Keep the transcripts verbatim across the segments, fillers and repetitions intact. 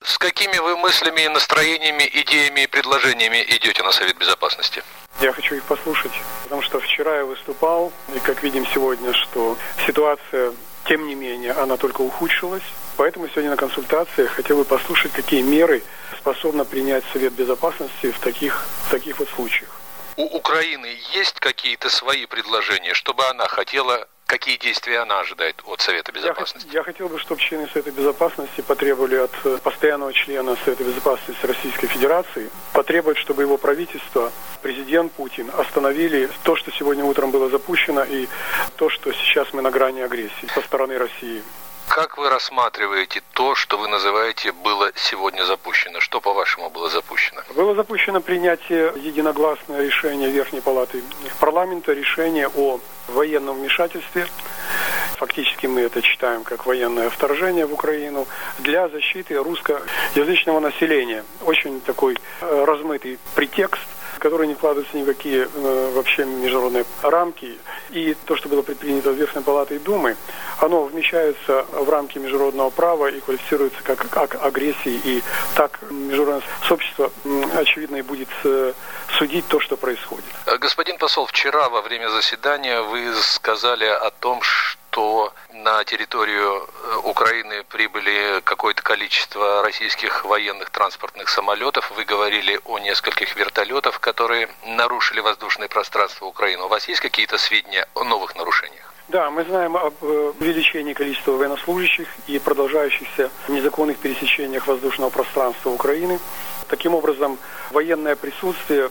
С какими вы мыслями, настроениями, идеями и предложениями идете на Совет Безопасности? Я хочу их послушать, потому что вчера я выступал, и как видим сегодня, что ситуация, тем не менее, она только ухудшилась. Поэтому сегодня на консультациях хотел бы послушать, какие меры способна принять Совет Безопасности в таких, в таких вот случаях. У Украины есть какие-то свои предложения, чтобы она хотела, какие действия она ожидает от Совета Безопасности? Я, я хотел бы, чтобы члены Совета Безопасности потребовали от постоянного члена Совета Безопасности Российской Федерации, потребовать, чтобы его правительство, президент Путин, остановили то, что сегодня утром было запущено, и то, что сейчас мы на грани агрессии со стороны России. Как вы рассматриваете то, что вы называете было сегодня запущено? Что, по-вашему, было запущено? Было запущено принятие единогласного решения Верхней Палаты парламента, решение о военном вмешательстве. Фактически мы это читаем как военное вторжение в Украину для защиты русскоязычного населения. Очень такой э, размытый претекст, которые не вкладываются никакие э, вообще международные рамки. И то, что было предпринято Верхней Палатой Думы, оно вмещается в рамки международного права и квалифицируется как, как агрессия. И так международное сообщество, очевидно, и будет э, судить то, что происходит. Господин посол, вчера во время заседания вы сказали о том, что на территорию Украины прибыли какое-то количество российских военных транспортных самолетов. Вы говорили о нескольких вертолетах, которые нарушили воздушное пространство Украины. У вас есть какие-то сведения о новых нарушениях? Да, мы знаем об увеличении количества военнослужащих и продолжающихся незаконных пересечениях воздушного пространства Украины. Таким образом, военное присутствие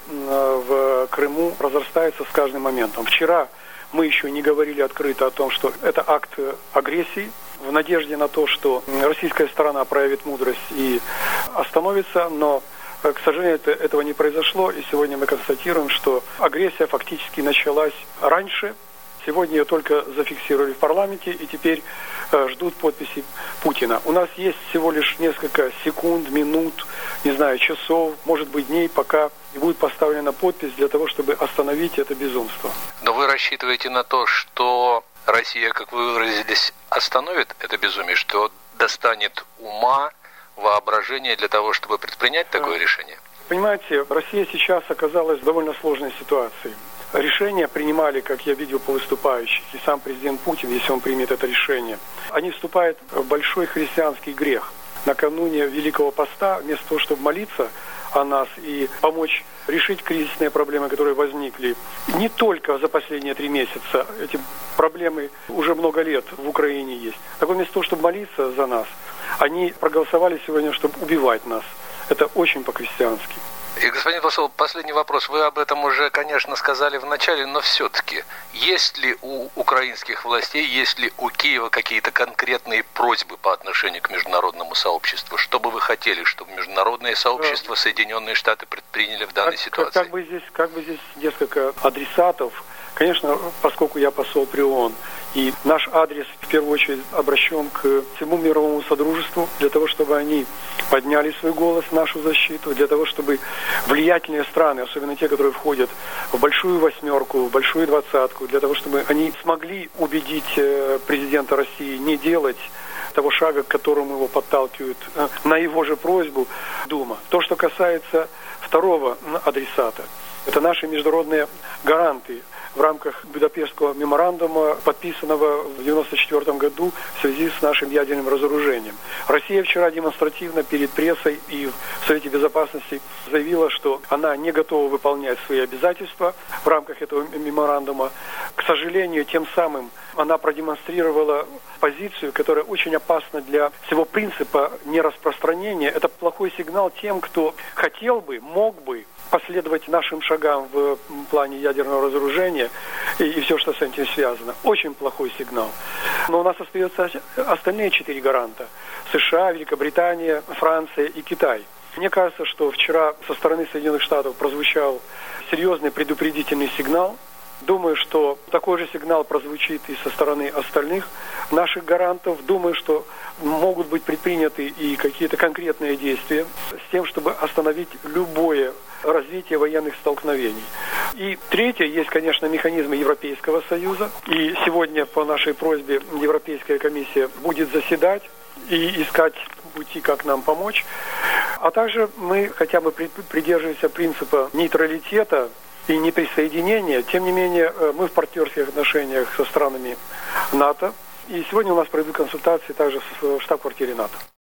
в Крыму разрастается с каждым моментом. Вчера мы еще не говорили открыто о том, что это акт агрессии, в надежде на то, что российская сторона проявит мудрость и остановится, но, к сожалению, это, этого не произошло, и сегодня мы констатируем, что агрессия фактически началась раньше. Сегодня ее только зафиксировали в парламенте, и теперь э, ждут подписи Путина. У нас есть всего лишь несколько секунд, минут, не знаю, часов, может быть, дней, пока не будет поставлена подпись для того, чтобы остановить это безумство. Но вы рассчитываете на то, что Россия, как вы выразились, остановит это безумие, что достанет ума, воображения для того, чтобы предпринять такое решение? Понимаете, Россия сейчас оказалась в довольно сложной ситуации. Решения принимали, как я видел по выступающих, и сам президент Путин, если он примет это решение. Они вступают в большой христианский грех. Накануне Великого Поста, вместо того, чтобы молиться о нас и помочь решить кризисные проблемы, которые возникли не только за последние три месяца, эти проблемы уже много лет в Украине есть. Так вот, вместо того, чтобы молиться за нас, они проголосовали сегодня, чтобы убивать нас. Это очень по-христиански. И, господин посол, последний вопрос. Вы об этом уже, конечно, сказали в начале, но все-таки, есть ли у украинских властей, есть ли у Киева какие-то конкретные просьбы по отношению к международному сообществу? Что бы вы хотели, чтобы международное сообщество, Соединенные Штаты предприняли в данной как, ситуации? Как, как, бы здесь, как бы здесь несколько адресатов. Конечно, поскольку я посол при ООН, и наш адрес в первую очередь обращен к всему мировому содружеству, для того, чтобы они подняли свой голос в нашу защиту, для того, чтобы влиятельные страны, особенно те, которые входят в большую восьмерку, в большую двадцатку, для того, чтобы они смогли убедить президента России не делать того шага, к которому его подталкивают на его же просьбу Дума. То, что касается второго адресата, это наши международные гаранты в рамках Будапештского меморандума, подписанного в девяносто четвёртом году в связи с нашим ядерным разоружением. Россия вчера демонстративно перед прессой и в Совете Безопасности заявила, что она не готова выполнять свои обязательства в рамках этого меморандума. К сожалению, тем самым она продемонстрировала позицию, которая очень опасна для всего принципа нераспространения. Это плохой сигнал тем, кто хотел бы, мог бы последовать нашим шагам в плане ядерного разоружения и, и все, что с этим связано. Очень плохой сигнал. Но у нас остаются остальные четыре гаранта. США, Великобритания, Франция и Китай. Мне кажется, что вчера со стороны Соединенных Штатов прозвучал серьезный предупредительный сигнал. Думаю, что такой же сигнал прозвучит и со стороны остальных наших гарантов. Думаю, что могут быть предприняты и какие-то конкретные действия с тем, чтобы остановить любое развитие военных столкновений. И третье, есть, конечно, механизмы Европейского Союза. И сегодня по нашей просьбе Европейская комиссия будет заседать и искать пути, как нам помочь. А также мы хотя бы придерживаемся принципа нейтралитета и неприсоединения. Тем не менее, мы в партнерских отношениях со странами НАТО. И сегодня у нас пройдут консультации также в штаб-квартире НАТО.